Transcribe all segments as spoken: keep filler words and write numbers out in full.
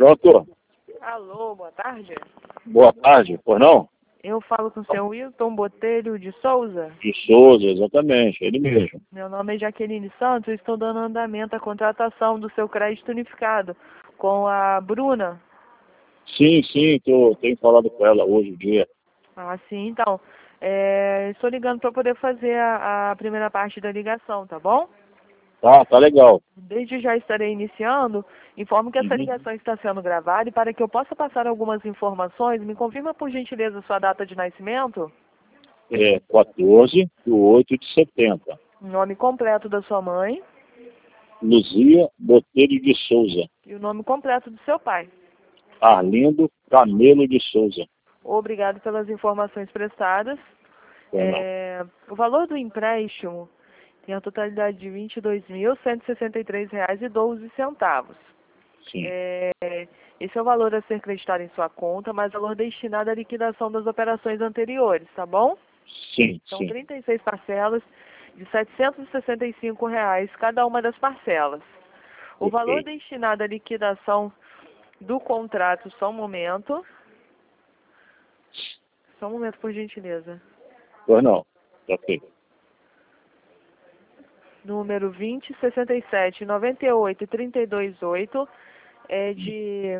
Pronto? Alô, boa tarde. Boa tarde, pois não? Eu falo com o senhor Wilton Botelho de Souza. De Souza, exatamente, ele mesmo. Meu nome é Jaqueline Santos e estou dando andamento à contratação do seu crédito unificado com a Bruna. Sim, sim, tô, tenho falado com ela hoje em dia. Ah, sim, então. É, estou ligando para poder fazer a, a primeira parte da ligação, tá bom? Tá, tá legal. Desde já estarei iniciando. Informo que essa Uhum. ligação está sendo gravada e para que eu possa passar algumas informações, me confirma por gentileza sua data de nascimento, É quatorze de oito de setenta. o nome completo da sua mãe Luzia Botelho de Souza. e o nome completo do seu pai. Arlindo Camelo de Souza. Obrigado pelas informações prestadas. Pois não. É, o valor do empréstimo tem a totalidade de vinte e dois mil cento e sessenta e três reais e doze centavos. Sim, É, esse é o valor a ser creditado em sua conta, mas valor destinado à liquidação das operações anteriores, tá bom? sim, São sim. trinta e seis parcelas de setecentos e sessenta e cinco reais cada uma das parcelas. O valor Ok. destinado à liquidação do contrato, só um momento. Só um momento, por gentileza. Pois não. Tá ok. Número vinte, sessenta e sete, noventa e oito, trinta e dois, oito, é de...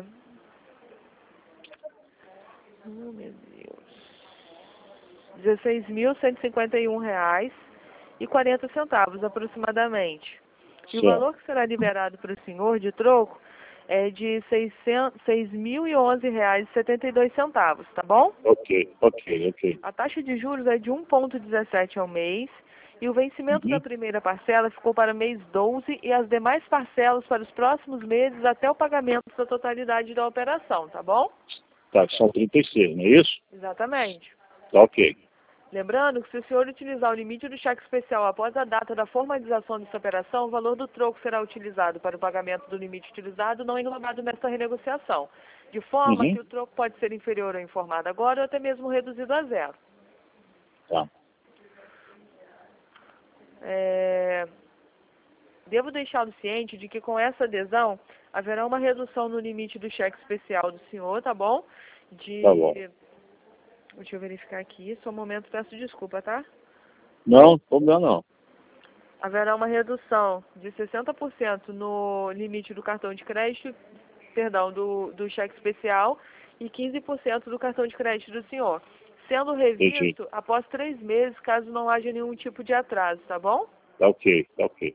Oh, meu Deus. dezesseis mil cento e cinquenta e um reais e quarenta centavos, aproximadamente. E o Certo. valor que será liberado para o senhor de troco é de seis mil e onze reais e setenta e dois centavos, tá bom? Ok, ok, ok. A taxa de juros é de um vírgula dezessete ao mês e o vencimento da Uhum. primeira parcela ficou para mês doze e as demais parcelas para os próximos meses até o pagamento da totalidade da operação, tá bom? Tá, são trinta e seis, não é isso? Exatamente. Tá ok. Lembrando que se o senhor utilizar o limite do cheque especial após a data da formalização dessa operação, o valor do troco será utilizado para o pagamento do limite utilizado não englobado nesta renegociação, de forma Uhum. que o troco pode ser inferior ao informado agora ou até mesmo reduzido a zero. Tá. É... Devo deixá-lo ciente de que com essa adesão haverá uma redução no limite do cheque especial do senhor, tá bom? De... Tá bom. Deixa eu verificar aqui, só um momento, peço desculpa, tá? Não, problema não. Haverá uma redução de sessenta por cento no limite do cartão de crédito, perdão, do, do cheque especial e quinze por cento do cartão de crédito do senhor, sendo Entendi. revisto após três meses, caso não haja nenhum tipo de atraso, tá bom? Tá ok, tá ok.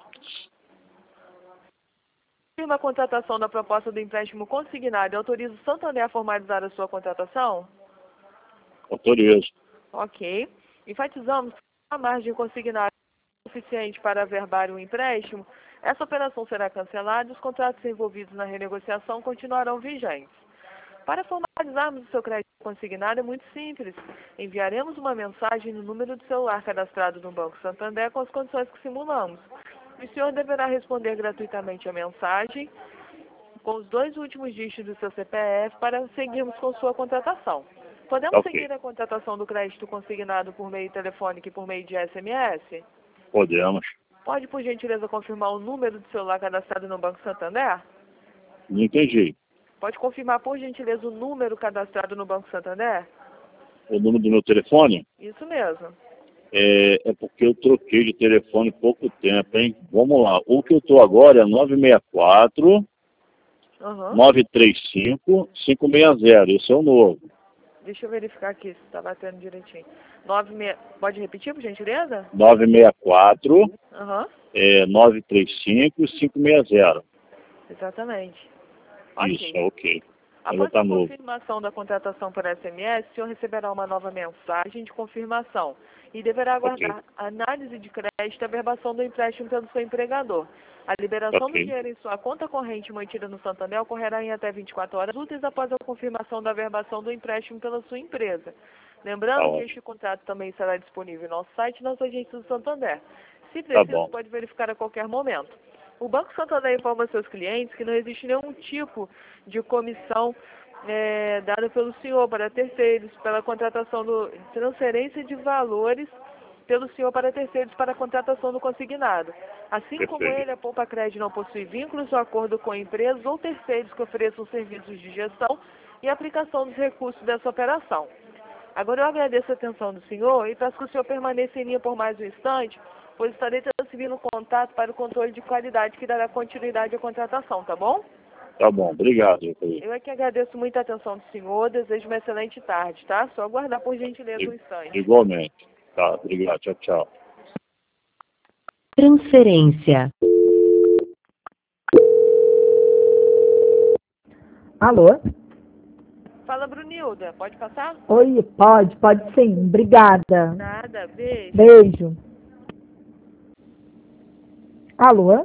Firma a contratação da proposta do empréstimo consignado e autoriza o Santander a formalizar a sua contratação? Autorizo. Ok. Enfatizamos que a margem consignada é suficiente para averbar o empréstimo, essa operação será cancelada e os contratos envolvidos na renegociação continuarão vigentes. Para formalizarmos o seu crédito consignado é muito simples. Enviaremos uma mensagem no número do celular cadastrado no Banco Santander com as condições que simulamos. O senhor deverá responder gratuitamente a mensagem com os dois últimos dígitos do seu C P F para seguirmos com sua contratação. Tá Podemos ok. seguir a contratação do crédito consignado por meio telefônico e por meio de S M S? Podemos. Pode, por gentileza, confirmar o número do celular cadastrado no Banco Santander? Não entendi. Pode confirmar, por gentileza, o número cadastrado no Banco Santander? O número do meu telefone Isso mesmo. é, é porque eu troquei de telefone há pouco tempo, hein? Vamos lá. O que eu tô agora é nove seis quatro, Aham. nove três cinco, cinco seis zero. Esse é o novo. Deixa eu verificar aqui se está batendo direitinho. Nove me... Pode repetir, por gentileza? nove seis quatro, Aham. é, nove três cinco, cinco seis zero. Exatamente. Isso, Ok. é ok. Ainda Após tá a novo. confirmação da contratação por S M S, o senhor receberá uma nova mensagem de confirmação e deverá Ok, aguardar a análise de crédito e a verbação do empréstimo pelo seu empregador. A liberação do ok. dinheiro em sua conta corrente mantida no Santander ocorrerá em até vinte e quatro horas úteis após a confirmação da verbação do empréstimo pela sua empresa. Tá Lembrando que ótimo. este contrato também será disponível em nosso site e nas agências do Santander. Se Tá preciso, bom. pode verificar a qualquer momento. O Banco Santander informa seus clientes que não existe nenhum tipo de comissão é, dada pelo senhor para terceiros, pela contratação do transferência de valores pelo senhor para terceiros para a contratação do consignado. Assim como Perfeito. ele, a Poupa Crédito não possui vínculos ou acordo com empresas ou terceiros que ofereçam serviços de gestão e aplicação dos recursos dessa operação. Agora eu agradeço a atenção do senhor e peço que o senhor permaneça em linha por mais um instante, pois estarei transferindo o contato para o controle de qualidade que dará continuidade à contratação, tá bom? Tá bom, obrigado. Doutor. Eu é que agradeço muito a atenção do senhor, desejo uma excelente tarde, tá? Só aguardar por gentileza um instante. Igualmente. Tá, obrigado. Tchau, tchau. Transferência. Alô? Fala, Brunilda, pode passar? Oi, pode, pode sim. Obrigada. Nada, beijo. Beijo. Alô?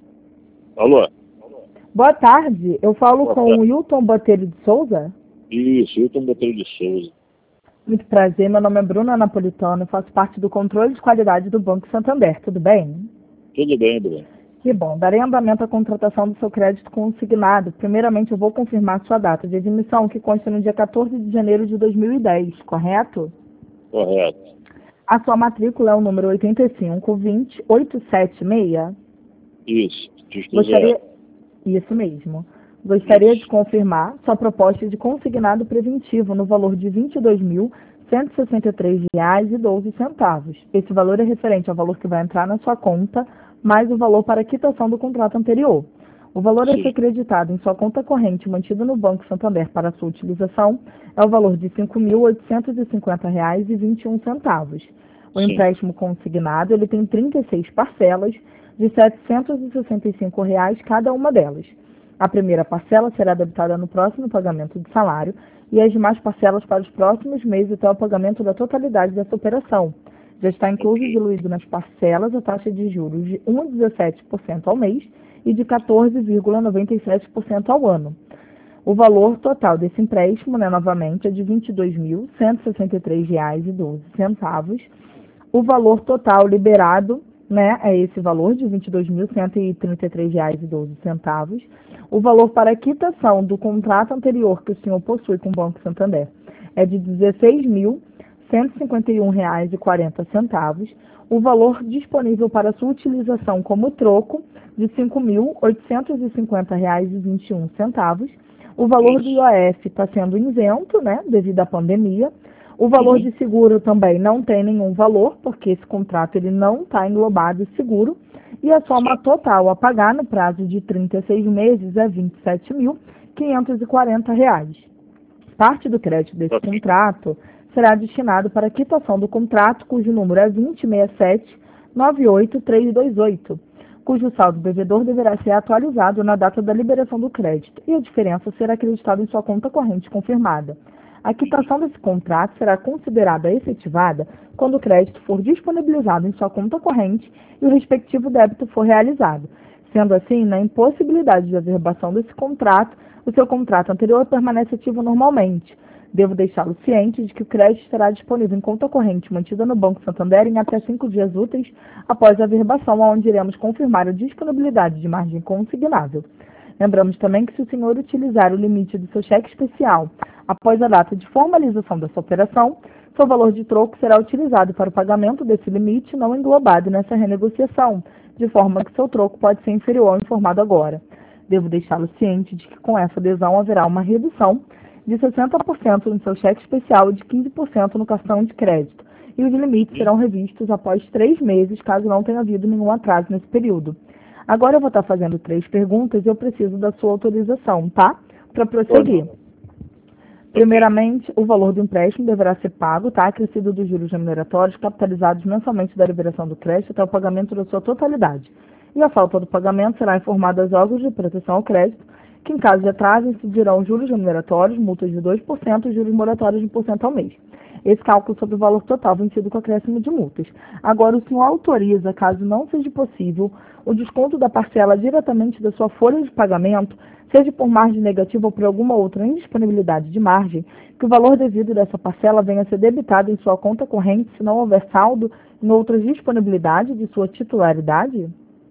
Alô? Boa tarde. Eu falo Boa com tarde. o Hilton Botelho de Souza. Isso, Hilton Botelho de Souza. Muito prazer. Meu nome é Bruna Napolitano. Eu faço parte do controle de qualidade do Banco Santander. Tudo bem? Tudo bem, Bruno? Que bom. Darei andamento à contratação do seu crédito consignado. Primeiramente, eu vou confirmar sua data de admissão, que consta no dia quatorze de janeiro de dois mil e dez, correto? Correto. A sua matrícula é o número oitenta e cinco, vinte, oitocentos e setenta e seis. Isso, diz tudo Gostaria... é. Isso mesmo. Gostaria de confirmar sua proposta de consignado preventivo no valor de vinte e dois mil, cento e sessenta e três reais e doze centavos. Esse valor é referente ao valor que vai entrar na sua conta, mais o valor para a quitação do contrato anterior. O valor a Sim. ser creditado em sua conta corrente mantido no Banco Santander para sua utilização é o valor de cinco mil, oitocentos e cinquenta reais e vinte e um centavos. O Sim. empréstimo consignado ele tem trinta e seis parcelas de setecentos e sessenta e cinco reais cada uma delas. A primeira parcela será debitada no próximo pagamento de salário e as demais parcelas para os próximos meses até o pagamento da totalidade dessa operação. Já está incluso e diluído nas parcelas a taxa de juros de um vírgula dezessete por cento ao mês e de quatorze vírgula noventa e sete por cento ao ano. O valor total desse empréstimo, né, novamente, é de vinte e dois mil, cento e sessenta e três reais e doze centavos. O valor total liberado, né, é esse valor de vinte e dois mil, cento e trinta e três reais e doze centavos. O valor para a quitação do contrato anterior que o senhor possui com o Banco Santander é de dezesseis mil, cento e cinquenta e um reais e quarenta centavos. O valor disponível para sua utilização como troco de cinco mil, oitocentos e cinquenta reais e vinte e um centavos. O valor do I O F está sendo isento, né, devido à pandemia. O valor Uhum. de seguro também não tem nenhum valor, porque esse contrato ele não está englobado em seguro. E a soma Certo. total a pagar no prazo de trinta e seis meses é vinte e sete mil, quinhentos e quarenta reais. Parte do crédito desse Ok. contrato será destinado para a quitação do contrato, cujo número é vinte e sessenta e sete, noventa e oito, trezentos e vinte e oito, cujo saldo devedor deverá ser atualizado na data da liberação do crédito, e a diferença será acreditada em sua conta corrente confirmada. A quitação desse contrato será considerada efetivada quando o crédito for disponibilizado em sua conta corrente e o respectivo débito for realizado. Sendo assim, na impossibilidade de averbação desse contrato, o seu contrato anterior permanece ativo normalmente. Devo deixá-lo ciente de que o crédito estará disponível em conta corrente mantida no Banco Santander em até cinco dias úteis após a averbação, onde iremos confirmar a disponibilidade de margem consignável. Lembramos também que se o senhor utilizar o limite do seu cheque especial após a data de formalização dessa operação, seu valor de troco será utilizado para o pagamento desse limite não englobado nessa renegociação, de forma que seu troco pode ser inferior ao informado agora. Devo deixá-lo ciente de que com essa adesão haverá uma redução de sessenta por cento no seu cheque especial e de quinze por cento no cartão de crédito, e os limites serão revistos após três meses, caso não tenha havido nenhum atraso nesse período. Agora eu vou estar fazendo três perguntas e eu preciso da sua autorização, tá? Para prosseguir. Primeiramente, o valor do empréstimo deverá ser pago, tá? Acrescido dos juros remuneratórios capitalizados mensalmente da liberação do crédito até o pagamento da sua totalidade. E a falta do pagamento será informada aos órgãos de proteção ao crédito, que em caso de atraso incidirão juros remuneratórios, multas de dois por cento e juros moratórios de um por cento ao mês. Esse cálculo sobre o valor total vencido com acréscimo de multas. Agora, o senhor autoriza, caso não seja possível, o desconto da parcela diretamente da sua folha de pagamento, seja por margem negativa ou por alguma outra indisponibilidade de margem, que o valor devido dessa parcela venha a ser debitado em sua conta corrente se não houver saldo em outras disponibilidades de sua titularidade?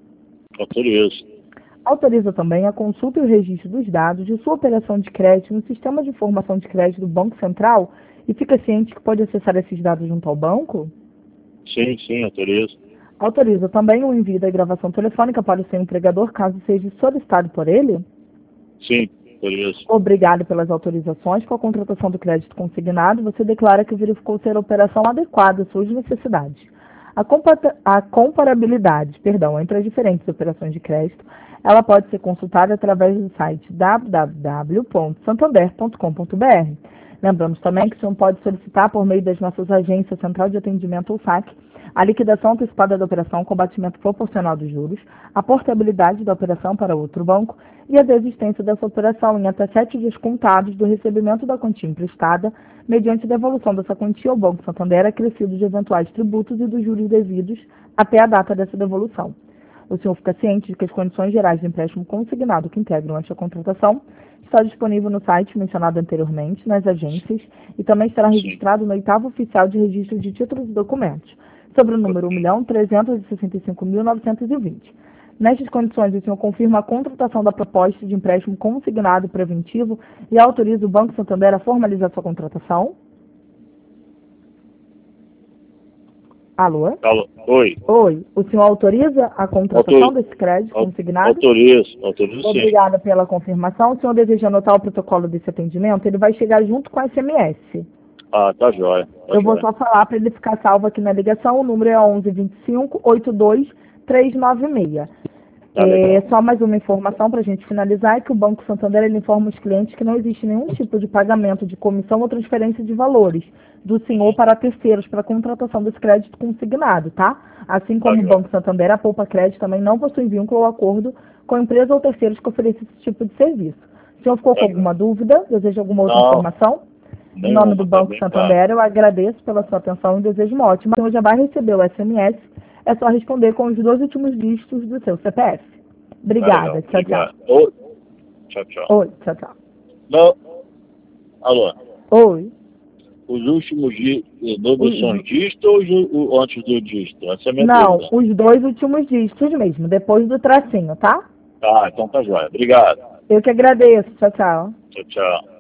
Autorizo. Autoriza também a consulta e o registro dos dados de sua operação de crédito no Sistema de Informação de Crédito do Banco Central e fica ciente que pode acessar esses dados junto ao banco? Sim, sim, autorizo. Autoriza também o envio da gravação telefônica para o seu empregador, caso seja solicitado por ele? Sim, autorizo. Obrigado pelas autorizações. Com a contratação do crédito consignado, você declara que verificou ser a operação adequada às suas necessidades. A, compa- a comparabilidade perdão, entre as diferentes operações de crédito, ela pode ser consultada através do site w w w ponto santander ponto com ponto b r. Lembramos também que o senhor pode solicitar, por meio das nossas agências Central de Atendimento ou S A C, a liquidação antecipada da operação com batimento proporcional dos juros, a portabilidade da operação para outro banco e a desistência dessa operação em até sete dias contados do recebimento da quantia emprestada, mediante devolução dessa quantia ao Banco Santander acrescido de eventuais tributos e dos juros devidos até a data dessa devolução. O senhor fica ciente de que as condições gerais de empréstimo consignado que integram esta contratação está disponível no site mencionado anteriormente, nas agências, e também estará registrado no oitavo oficial de registro de títulos e documentos, sobre o número um milhão trezentos e sessenta e cinco mil novecentos e vinte. Nestas condições, o senhor confirma a contratação da proposta de empréstimo consignado preventivo e autoriza o Banco Santander a formalizar sua contratação? Alô? Alô? Oi. Oi. O senhor autoriza a contratação Autorizo. desse crédito consignado? Autorizo, autorizo sim. Obrigada pela confirmação. O senhor deseja anotar o protocolo desse atendimento? Ele vai chegar junto com a S M S. Ah, tá jóia. Tá Eu vou jóia. só falar para ele ficar salvo aqui na ligação. O número é onze vinte e cinco, oitenta e dois, trezentos e noventa e seis. Tá É, legal. só mais uma informação para a gente finalizar, é que o Banco Santander ele informa os clientes que não existe nenhum tipo de pagamento de comissão ou transferência de valores do senhor para terceiros para a contratação desse crédito consignado, tá? Assim como Tá o jóia. Banco Santander, a Poupa Crédito também não possui vínculo ou acordo com empresa ou terceiros que ofereçam esse tipo de serviço. O senhor ficou Tá com jóia. alguma dúvida? Deseja alguma outra Não. informação? Em Nenhuma, nome do tá Banco bem Santander, eu agradeço pela sua atenção e desejo uma ótima. O senhor já vai receber o S M S, é só responder com os dois últimos dígitos do seu C P F. Tá Obrigada. legal. Tchau, tchau. Obrigado. Oi. Tchau, tchau. Oi, tchau, tchau. Não. Alô? Oi. Os últimos dí- números Os- são dígitos ou os u- o- antes do dígito? Essa é a minha Não, dúvida. os dois últimos dígitos mesmo, depois do tracinho, tá? Tá, então tá jóia. Obrigado. Eu que agradeço. Tchau, tchau. Tchau, tchau.